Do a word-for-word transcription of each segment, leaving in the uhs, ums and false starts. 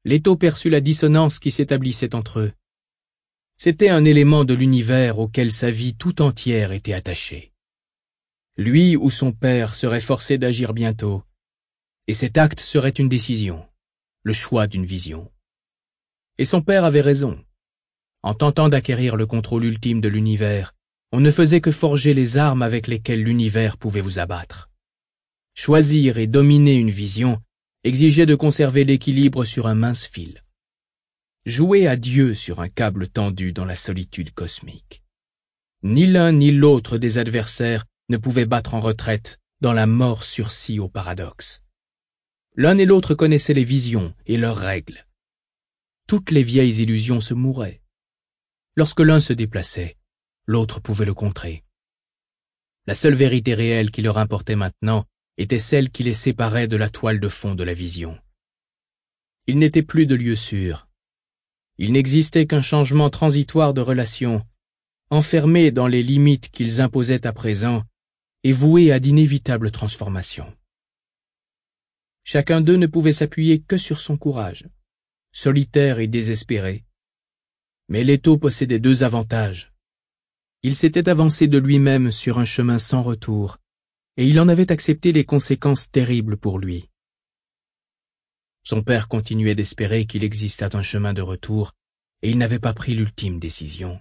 Leto perçut la dissonance qui s'établissait entre eux. C'était un élément de l'univers auquel sa vie tout entière était attachée. Lui ou son père serait forcé d'agir bientôt, et cet acte serait une décision, le choix d'une vision. Et son père avait raison. En tentant d'acquérir le contrôle ultime de l'univers, on ne faisait que forger les armes avec lesquelles l'univers pouvait vous abattre. Choisir et dominer une vision exigeait de conserver l'équilibre sur un mince fil. Jouer à Dieu sur un câble tendu dans la solitude cosmique. Ni l'un ni l'autre des adversaires ne pouvaient battre en retraite dans la mort sursis au paradoxe. L'un et l'autre connaissaient les visions et leurs règles. Toutes les vieilles illusions se mouraient. Lorsque l'un se déplaçait, l'autre pouvait le contrer. La seule vérité réelle qui leur importait maintenant était celle qui les séparait de la toile de fond de la vision. Il n'était plus de lieu sûr. Il n'existait qu'un changement transitoire de relation, enfermé dans les limites qu'ils imposaient à présent et voué à d'inévitables transformations. Chacun d'eux ne pouvait s'appuyer que sur son courage, solitaire et désespéré. Mais Leto possédait deux avantages. Il s'était avancé de lui-même sur un chemin sans retour, et il en avait accepté les conséquences terribles pour lui. Son père continuait d'espérer qu'il existât un chemin de retour, et il n'avait pas pris l'ultime décision.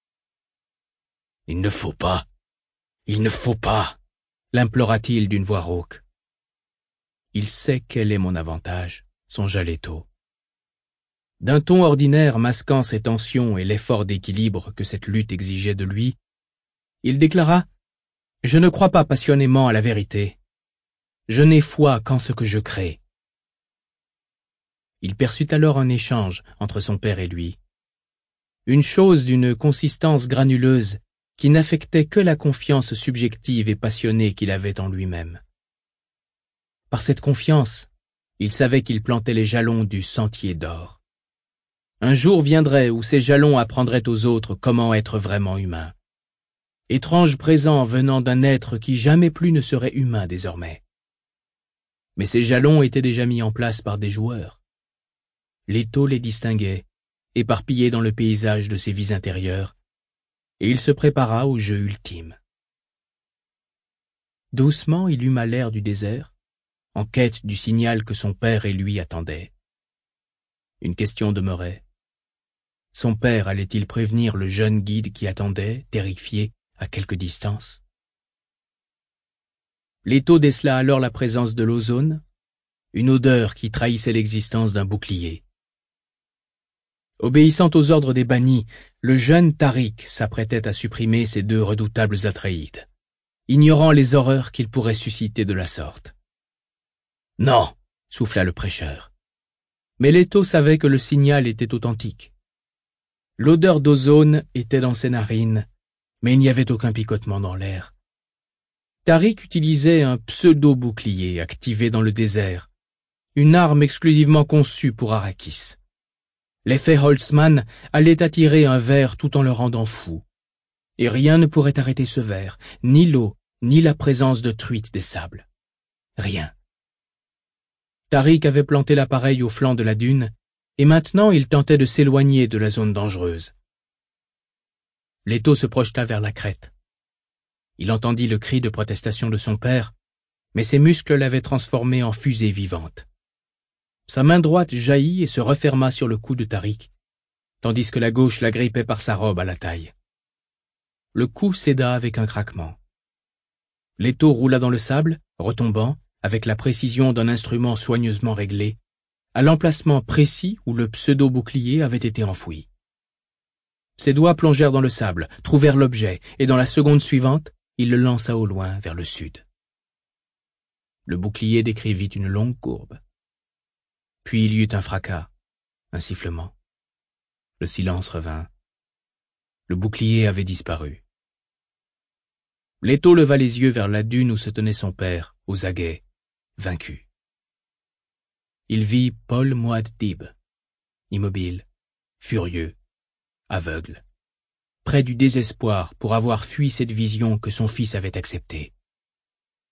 « Il ne faut pas, il ne faut pas !» l'implora-t-il d'une voix rauque. « Il sait quel est mon avantage », songea Leto. D'un ton ordinaire masquant ses tensions et l'effort d'équilibre que cette lutte exigeait de lui, il déclara « Je ne crois pas passionnément à la vérité. Je n'ai foi qu'en ce que je crée. » Il perçut alors un échange entre son père et lui. Une chose d'une consistance granuleuse qui n'affectait que la confiance subjective et passionnée qu'il avait en lui-même. Par cette confiance, il savait qu'il plantait les jalons du sentier d'or. Un jour viendrait où ces jalons apprendraient aux autres comment être vraiment humain. Étrange présent venant d'un être qui jamais plus ne serait humain désormais. Mais ces jalons étaient déjà mis en place par des joueurs. Leto les distinguait, éparpillés dans le paysage de ses vies intérieures, et il se prépara au jeu ultime. Doucement, il huma l'air du désert, en quête du signal que son père et lui attendaient. Une question demeurait. Son père allait-il prévenir le jeune guide qui attendait, terrifié, à quelque distance? Leto décela alors la présence de l'ozone, une odeur qui trahissait l'existence d'un bouclier. Obéissant aux ordres des bannis, le jeune Tariq s'apprêtait à supprimer ces deux redoutables Atréides, ignorant les horreurs qu'ils pourraient susciter de la sorte. « Non !» souffla le prêcheur. Mais Leto savait que le signal était authentique. L'odeur d'ozone était dans ses narines, mais il n'y avait aucun picotement dans l'air. Tariq utilisait un pseudo-bouclier activé dans le désert, une arme exclusivement conçue pour Arrakis. L'effet Holtzmann allait attirer un ver tout en le rendant fou. Et rien ne pourrait arrêter ce ver, ni l'eau, ni la présence de truites des sables. Rien. Tariq avait planté l'appareil au flanc de la dune, et maintenant il tentait de s'éloigner de la zone dangereuse. Leto se projeta vers la crête. Il entendit le cri de protestation de son père, mais ses muscles l'avaient transformé en fusée vivante. Sa main droite jaillit et se referma sur le cou de Tariq, tandis que la gauche l'agrippait par sa robe à la taille. Le cou céda avec un craquement. Leto roula dans le sable, retombant, avec la précision d'un instrument soigneusement réglé, à l'emplacement précis où le pseudo-bouclier avait été enfoui. Ses doigts plongèrent dans le sable, trouvèrent l'objet, et dans la seconde suivante, il le lança au loin vers le sud. Le bouclier décrivit une longue courbe. Puis il y eut un fracas, un sifflement. Le silence revint. Le bouclier avait disparu. Leto leva les yeux vers la dune où se tenait son père, aux aguets, vaincu. Il vit Paul Muad'Dib, immobile, furieux, aveugle, près du désespoir pour avoir fui cette vision que son fils avait acceptée.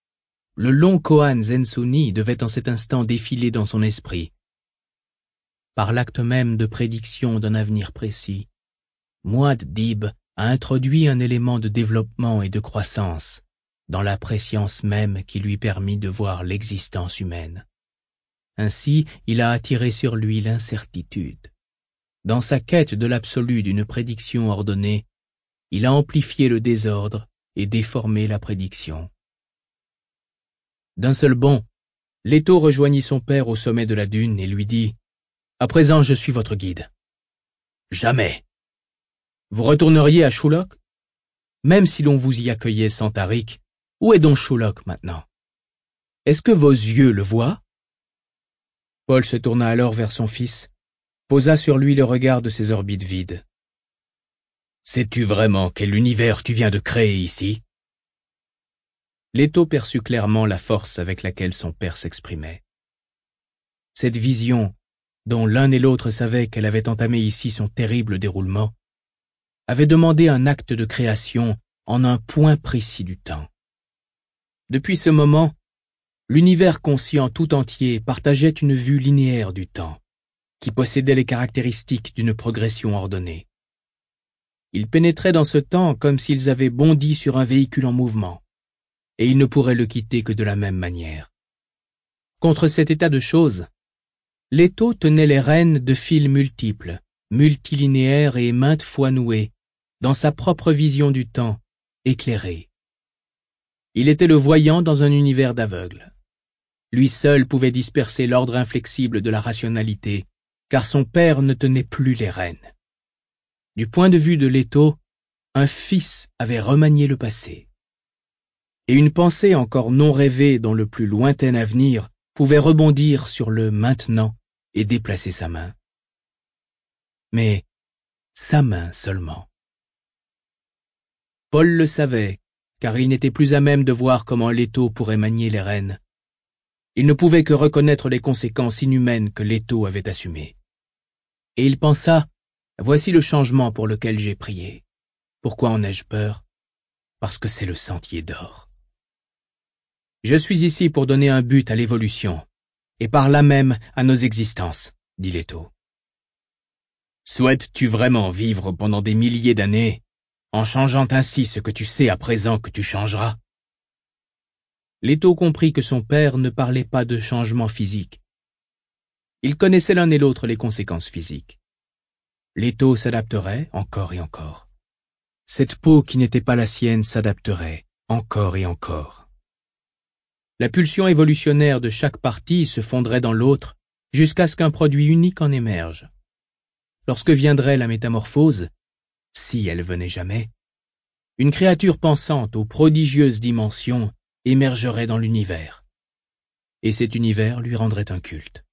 Le long Kohan Zensouni devait en cet instant défiler dans son esprit. par l'acte même de prédiction d'un avenir précis, Muad'Dib a introduit un élément de développement et de croissance dans la préscience même qui lui permit de voir l'existence humaine. Ainsi, il a attiré sur lui l'incertitude. Dans sa quête de l'absolu d'une prédiction ordonnée, il a amplifié le désordre et déformé la prédiction. D'un seul bond, Leto rejoignit son père au sommet de la dune et lui dit « À présent, je suis votre guide. »« Jamais. Vous retourneriez à Shulok? Même si l'on vous y accueillait sans Tariq, où est donc Shulok maintenant? Est-ce que vos yeux le voient ?» Paul se tourna alors vers son fils, posa sur lui le regard de ses orbites vides. « Sais-tu vraiment quel univers tu viens de créer ici ?» Leto perçut clairement la force avec laquelle son père s'exprimait. Cette vision, dont l'un et l'autre savaient qu'elle avait entamé ici son terrible déroulement, avait demandé un acte de création en un point précis du temps. Depuis ce moment, l'univers conscient tout entier partageait une vue linéaire du temps, qui possédait les caractéristiques d'une progression ordonnée. Ils pénétraient dans ce temps comme s'ils avaient bondi sur un véhicule en mouvement, et ils ne pourraient le quitter que de la même manière. Contre cet état de choses, Leto tenait les rênes de fils multiples, multilinéaires et maintes fois noués, dans sa propre vision du temps, éclairée. Il était le voyant dans un univers d'aveugles. Lui seul pouvait disperser l'ordre inflexible de la rationalité, car son père ne tenait plus les rênes. Du point de vue de Leto, un fils avait remanié le passé. Et une pensée encore non rêvée dans le plus lointain avenir pouvait rebondir sur le maintenant et déplacer sa main. Mais sa main seulement. Paul le savait, car il n'était plus à même de voir comment Leto pourrait manier les rênes. Il ne pouvait que reconnaître les conséquences inhumaines que Leto avait assumées. Et il pensa, voici le changement pour lequel j'ai prié. Pourquoi en ai-je peur? Parce que c'est le sentier d'or. Je suis ici pour donner un but à l'évolution, et par là même à nos existences, dit Leto. Souhaites-tu vraiment vivre pendant des milliers d'années, en changeant ainsi ce que tu sais à présent que tu changeras? Leto comprit que son père ne parlait pas de changement physique. Ils connaissaient l'un et l'autre les conséquences physiques. Leto s'adapterait encore et encore. Cette peau qui n'était pas la sienne s'adapterait encore et encore. La pulsion évolutionnaire de chaque partie se fondrait dans l'autre jusqu'à ce qu'un produit unique en émerge. Lorsque viendrait la métamorphose, si elle venait jamais, une créature pensante aux prodigieuses dimensions émergerait dans l'univers, et cet univers lui rendrait un culte.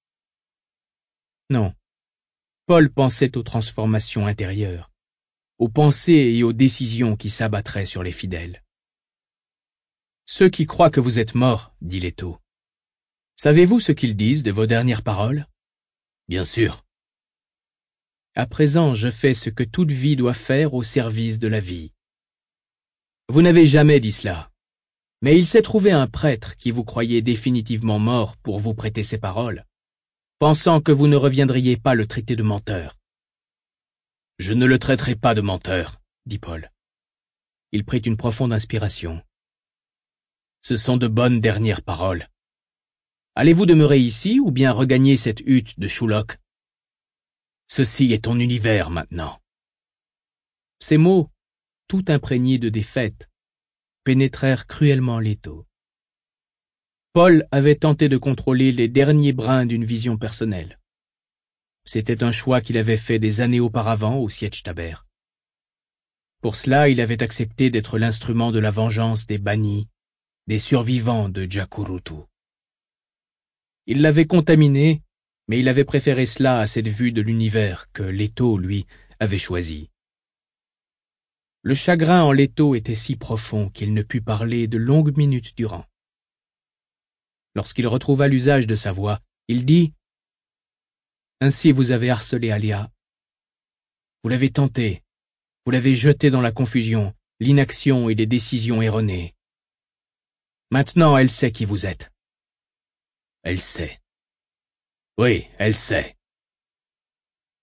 Non, Paul pensait aux transformations intérieures, aux pensées et aux décisions qui s'abattraient sur les fidèles. Ceux qui croient que vous êtes morts, dit Leto. Savez-vous ce qu'ils disent de vos dernières paroles? Bien sûr. À présent, je fais ce que toute vie doit faire au service de la vie. Vous n'avez jamais dit cela, mais il s'est trouvé un prêtre qui vous croyait définitivement mort pour vous prêter ses paroles, pensant que vous ne reviendriez pas le traiter de menteur. Je ne le traiterai pas de menteur, dit Paul. Il prit une profonde inspiration. Ce sont de bonnes dernières paroles. Allez-vous demeurer ici ou bien regagner cette hutte de Shulok? Ceci est ton univers maintenant. Ces mots, tout imprégnés de défaite, pénétrèrent cruellement Leto. Paul avait tenté de contrôler les derniers brins d'une vision personnelle. C'était un choix qu'il avait fait des années auparavant au Sietch Taber. Pour cela, il avait accepté d'être l'instrument de la vengeance des bannis, des survivants de Jacurutu. Il l'avait contaminé, mais il avait préféré cela à cette vue de l'univers que Leto, lui, avait choisi. Le chagrin en Leto était si profond qu'il ne put parler de longues minutes durant. Lorsqu'il retrouva l'usage de sa voix, il dit « Ainsi vous avez harcelé Alia. Vous l'avez tentée, vous l'avez jetée dans la confusion, l'inaction et les décisions erronées. Maintenant, elle sait qui vous êtes. Elle sait. Oui, elle sait.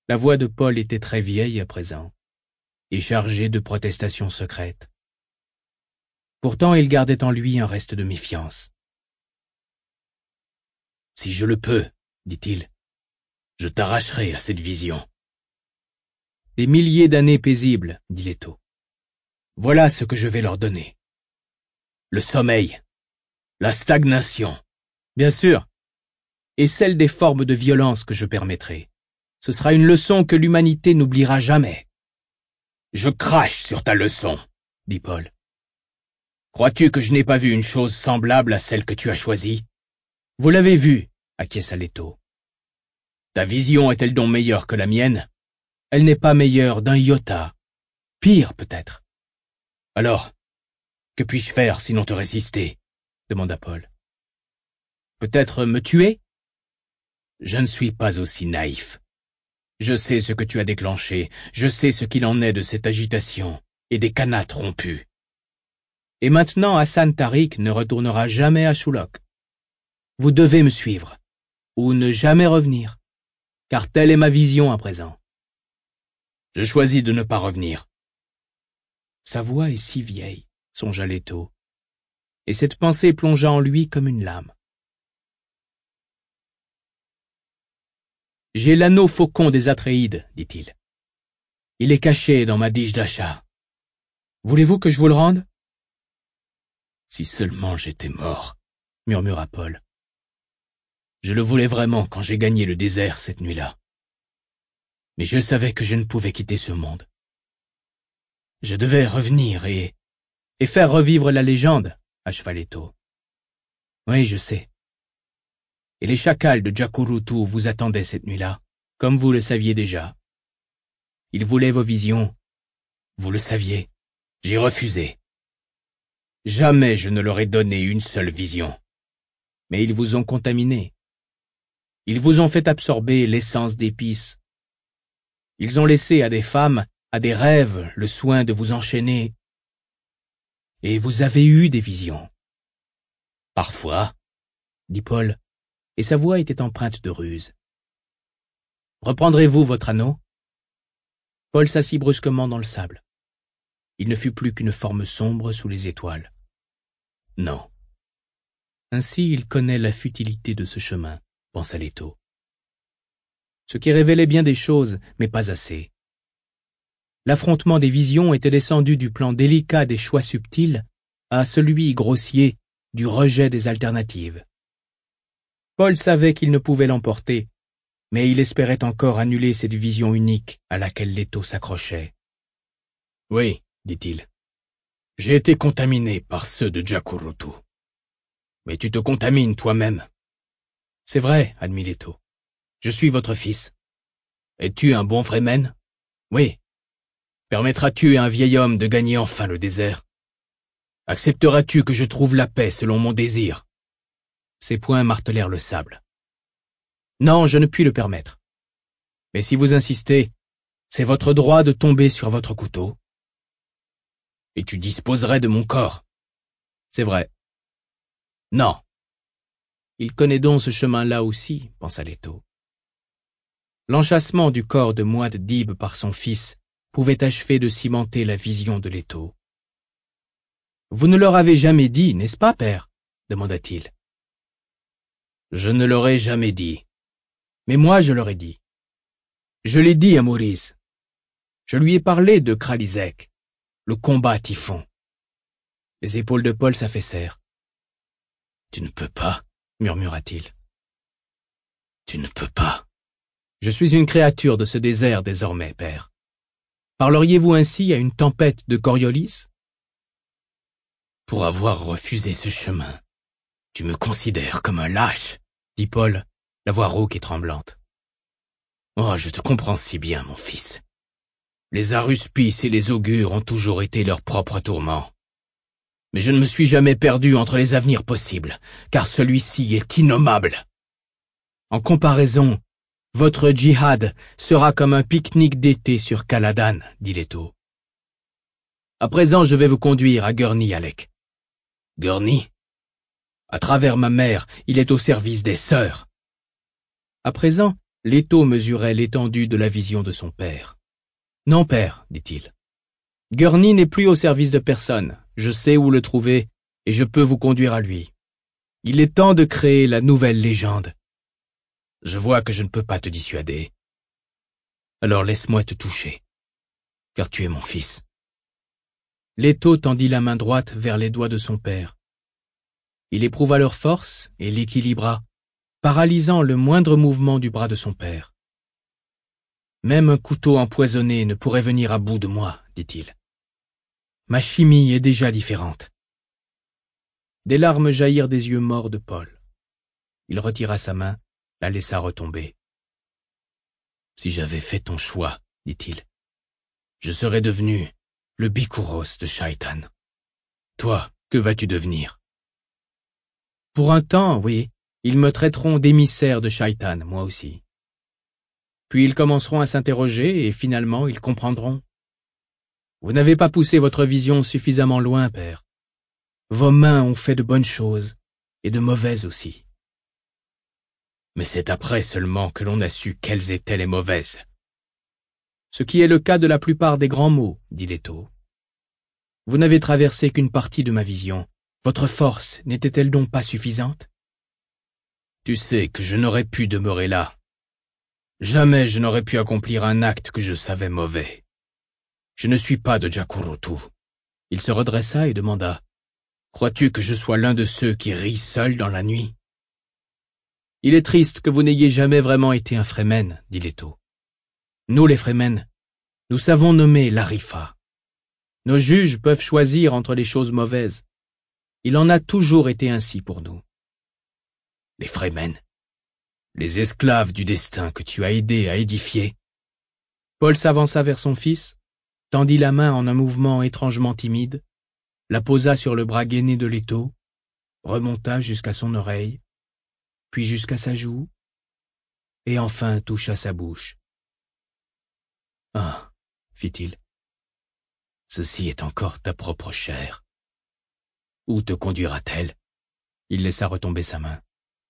La voix de Paul était très vieille à présent, et chargée de protestations secrètes. Pourtant il gardait en lui un reste de méfiance. « Si je le peux, dit-il, je t'arracherai à cette vision. » Des milliers d'années paisibles, dit Leto. Voilà ce que je vais leur donner. Le sommeil, la stagnation, bien sûr, et celle des formes de violence que je permettrai. Ce sera une leçon que l'humanité n'oubliera jamais. Je crache sur ta leçon, dit Paul. Crois-tu que je n'ai pas vu une chose semblable à celle que tu as choisie? Vous l'avez vue, acquiesça Leto. Ta vision est-elle donc meilleure que la mienne? Elle n'est pas meilleure d'un iota. Pire, peut-être. Alors, que puis-je faire sinon te résister? Demanda Paul. Peut-être me tuer? Je ne suis pas aussi naïf. Je sais ce que tu as déclenché, je sais ce qu'il en est de cette agitation et des canates rompus. Et maintenant Hassan Tariq ne retournera jamais à Shulok. Vous devez me suivre, ou ne jamais revenir, car telle est ma vision à présent. Je choisis de ne pas revenir. Sa voix est si vieille, songea Leto, et cette pensée plongea en lui comme une lame. J'ai l'anneau faucon des Atréides, dit-il. Il est caché dans ma dige d'achat. Voulez-vous que je vous le rende? Si seulement j'étais mort, murmura Paul. Je le voulais vraiment quand j'ai gagné le désert cette nuit-là. Mais je savais que je ne pouvais quitter ce monde. Je devais revenir et... et faire revivre la légende, acheva Leto. Oui, je sais. Et les chacals de Jacurutu vous attendaient cette nuit-là, comme vous le saviez déjà. Ils voulaient vos visions. Vous le saviez. J'ai refusé. Jamais je ne leur ai donné une seule vision. Mais ils vous ont contaminé. Ils vous ont fait absorber l'essence d'épices. Ils ont laissé à des femmes, à des rêves, le soin de vous enchaîner. Et vous avez eu des visions. Parfois, dit Paul, et sa voix était empreinte de ruse. Reprendrez-vous votre anneau? Paul s'assit brusquement dans le sable. Il ne fut plus qu'une forme sombre sous les étoiles. Non. Ainsi il connaît la futilité de ce chemin, pensa Leto. Ce qui révélait bien des choses, mais pas assez. L'affrontement des visions était descendu du plan délicat des choix subtils à celui grossier du rejet des alternatives. Paul savait qu'il ne pouvait l'emporter, mais il espérait encore annuler cette vision unique à laquelle Leto s'accrochait. « Oui, dit-il, j'ai été contaminé par ceux de Jacurutu. Mais tu te contamines toi-même. »« C'est vrai, admit Leto. Je suis votre fils. Es-tu un bon Fremen? Oui. Permettras-tu à un vieil homme de gagner enfin le désert? Accepteras-tu que je trouve la paix selon mon désir? » Ses poings martelèrent le sable. « Non, je ne puis le permettre. Mais si vous insistez, c'est votre droit de tomber sur votre couteau. Et tu disposerais de mon corps. C'est vrai. Non. Il connaît donc ce chemin-là aussi, pensa Leto. L'enchâssement du corps de Mouad Dib par son fils pouvait achever de cimenter la vision de Leto. « Vous ne leur avez jamais dit, n'est-ce pas, père ?» demanda-t-il. « Je ne leur ai jamais dit. Mais moi je leur ai dit. Je l'ai dit à Maurice. Je lui ai parlé de Kralizek, le combat typhon. » Les épaules de Paul s'affaissèrent. « Tu ne peux pas, murmura-t-il. Tu ne peux pas. Je suis une créature de ce désert désormais, père. Parleriez-vous ainsi à une tempête de Coriolis? Pour avoir refusé ce chemin, tu me considères comme un lâche, dit Paul, la voix rauque et tremblante. Oh, je te comprends si bien, mon fils. Les aruspices et les augures ont toujours été leur propre tourment. Mais je ne me suis jamais perdu entre les avenirs possibles, car celui-ci est innommable. En comparaison, votre djihad sera comme un pique-nique d'été sur Caladan, dit Leto. À présent, je vais vous conduire à Gurney, Alec. Gurney? À travers ma mère, il est au service des sœurs. À présent, Leto mesurait l'étendue de la vision de son père. « Non, père, dit-il. Gurney n'est plus au service de personne. Je sais où le trouver et je peux vous conduire à lui. Il est temps de créer la nouvelle légende. Je vois que je ne peux pas te dissuader. Alors laisse-moi te toucher, car tu es mon fils. » Leto tendit la main droite vers les doigts de son père. Il éprouva leur force et l'équilibra, paralysant le moindre mouvement du bras de son père. « Même un couteau empoisonné ne pourrait venir à bout de moi, dit-il. Ma chimie est déjà différente. » Des larmes jaillirent des yeux morts de Paul. Il retira sa main, la laissa retomber. « Si j'avais fait ton choix, dit-il, je serais devenu le Bikouros de Shaitan. Toi, que vas-tu devenir? Pour un temps, oui, ils me traiteront d'émissaire de Shaitan, moi aussi. Puis ils commenceront à s'interroger et finalement ils comprendront. Vous n'avez pas poussé votre vision suffisamment loin, père. Vos mains ont fait de bonnes choses, et de mauvaises aussi. Mais c'est après seulement que l'on a su quelles étaient les mauvaises. Ce qui est le cas de la plupart des grands mots, dit Leto. Vous n'avez traversé qu'une partie de ma vision. Votre force n'était-elle donc pas suffisante? Tu sais que je n'aurais pu demeurer là. Jamais je n'aurais pu accomplir un acte que je savais mauvais. Je ne suis pas de Jacurutu. Il se redressa et demanda. Crois-tu que je sois l'un de ceux qui rient seuls dans la nuit? Il est triste que vous n'ayez jamais vraiment été un Fremen, dit Leto. Nous, les Fremen, nous savons nommer l'Arifa. Nos juges peuvent choisir entre les choses mauvaises. Il en a toujours été ainsi pour nous. Les Fremen, les esclaves du destin que tu as aidé à édifier. Paul s'avança vers son fils, tendit la main en un mouvement étrangement timide, la posa sur le bras gainé de Leto, remonta jusqu'à son oreille, puis jusqu'à sa joue, et enfin toucha sa bouche. « Ah, fit-il, ceci est encore ta propre chair. Où te conduira-t-elle » Il laissa retomber sa main.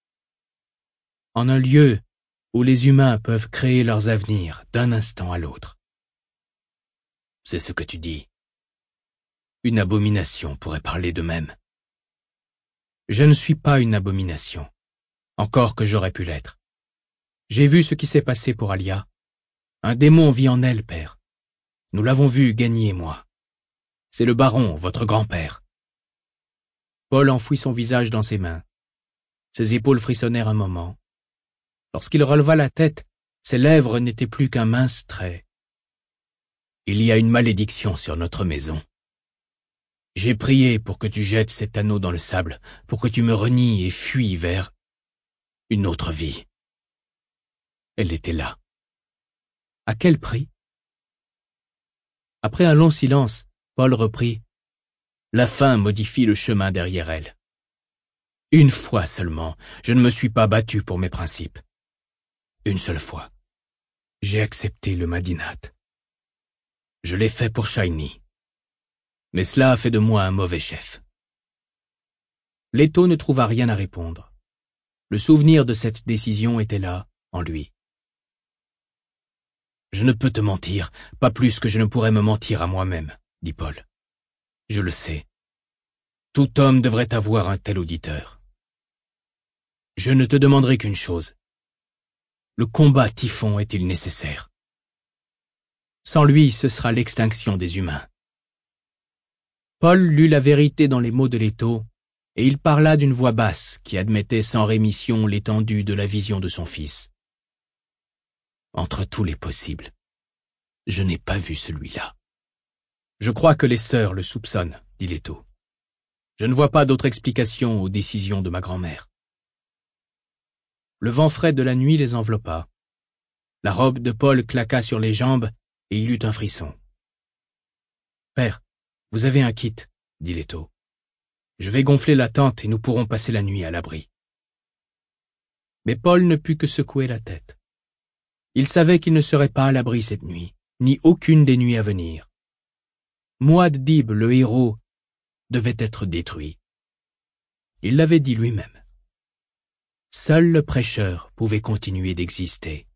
« En un lieu où les humains peuvent créer leurs avenirs d'un instant à l'autre. » C'est ce que tu dis. Une abomination pourrait parler de même. Je ne suis pas une abomination, encore que j'aurais pu l'être. J'ai vu ce qui s'est passé pour Alia. Un démon vit en elle, père. Nous l'avons vu, Gagny et moi. C'est le baron, votre grand-père. Paul enfouit son visage dans ses mains. Ses épaules frissonnèrent un moment. Lorsqu'il releva la tête, ses lèvres n'étaient plus qu'un mince trait. Il y a une malédiction sur notre maison. J'ai prié pour que tu jettes cet anneau dans le sable, pour que tu me renies et fuis vers une autre vie. Elle était là. À quel prix? Après un long silence, Paul reprit. La faim modifie le chemin derrière elle. Une fois seulement, je ne me suis pas battu pour mes principes. Une seule fois, j'ai accepté le Madinat. Je l'ai fait pour Shiny. Mais cela a fait de moi un mauvais chef. Leto ne trouva rien à répondre. Le souvenir de cette décision était là, en lui. Je ne peux te mentir, pas plus que je ne pourrais me mentir à moi-même, dit Paul. Je le sais. Tout homme devrait avoir un tel auditeur. Je ne te demanderai qu'une chose. Le combat Typhon est-il nécessaire? Sans lui, ce sera l'extinction des humains. Paul lut la vérité dans les mots de Leto, et il parla d'une voix basse qui admettait sans rémission l'étendue de la vision de son fils. Entre tous les possibles, je n'ai pas vu celui-là. Je crois que les sœurs le soupçonnent, dit Leto. Je ne vois pas d'autre explication aux décisions de ma grand-mère. Le vent frais de la nuit les enveloppa. La robe de Paul claqua sur les jambes et il eut un frisson. « Père, vous avez un kit, dit Leto. Je vais gonfler la tente et nous pourrons passer la nuit à l'abri. » Mais Paul ne put que secouer la tête. Il savait qu'il ne serait pas à l'abri cette nuit, ni aucune des nuits à venir. Muad'Dib, le héros, devait être détruit. Il l'avait dit lui-même. Seul le prêcheur pouvait continuer d'exister.